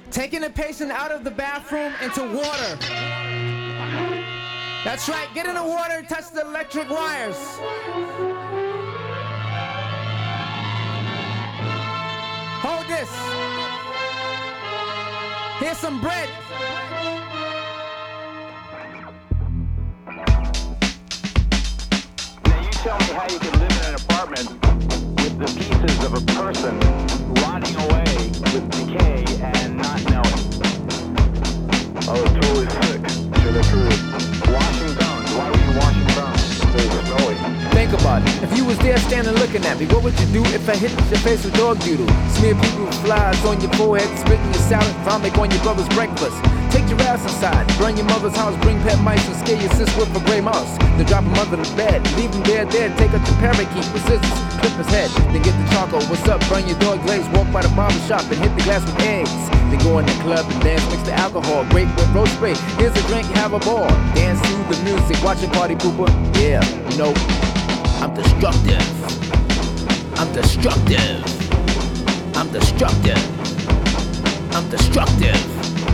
Taking a patient out of the bathroom into water. That's right, get in the water and touch the electric wires. Hold this. Here's some bread. Now you tell me how you can live in an apartment with the pieces of a person rotting away with decay and not knowing. I was totally sick. Sure, that's true. Washing bones. Why were you washing bones? It was smelly. Think about it. If you was there standing looking at me, what would you do if I hit your face with dog doodle? Smear people with flies on your forehead, spitting your salad, vomit on your brother's breakfast. Take your ass inside, burn your mother's house, bring pet mice and scare your sis with a gray mouse. Then drop him under the bed, leave him dead, take out your parakeet with scissors, clip his head, then get the charcoal. What's up? Burn your dog glaze, walk by the barber shop and hit the glass with eggs. Then go in the club and dance, mix the alcohol, grape with roast spray. Here's a drink, have a ball, dance to the music, watch a party pooper. Yeah, you know, I'm destructive. I'm destructive. I'm destructive. I'm destructive.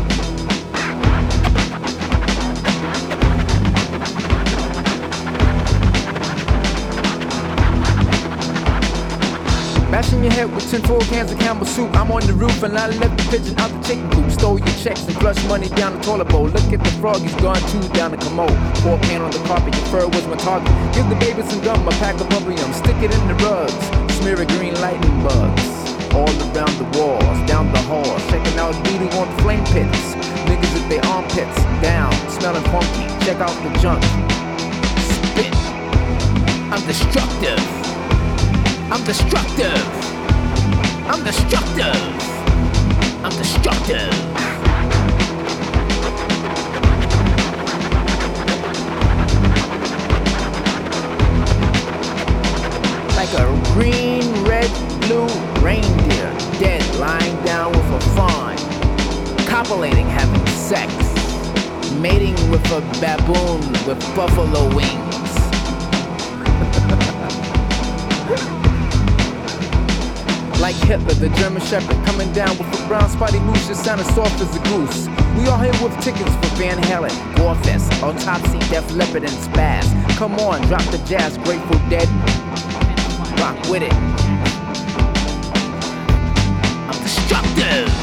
Bashing your head with 10 full cans of Campbell soup. I'm on the roof and I left the pigeon out the chicken coop. Stole your checks and flushed money down the toilet bowl. Look at the frog, he's gone too down the commode. Pour pan on the carpet, your fur was my target. Give the baby some gum, a pack of bubblegum. Stick it in the rugs, smear a green lightning bugs. All around the walls, down the hall. Checking out beating on the flame pits. Niggas with their armpits down, smelling funky. Check out the junk. Spit. I'm destructive. I'm destructive. I'm destructive. I'm destructive. Like a green, red, blue reindeer, dead, lying down with a fawn, copulating, having sex, mating with a baboon with buffalo wings. Like Hitler, the German Shepherd, coming down with a brown spotty moose that sounded soft as a goose. We all here with tickets for Van Halen, Gorefest, Autopsy, Def Leppard, and Spaz. Come on, drop the jazz, Grateful Dead. Rock with it. I'm destructive.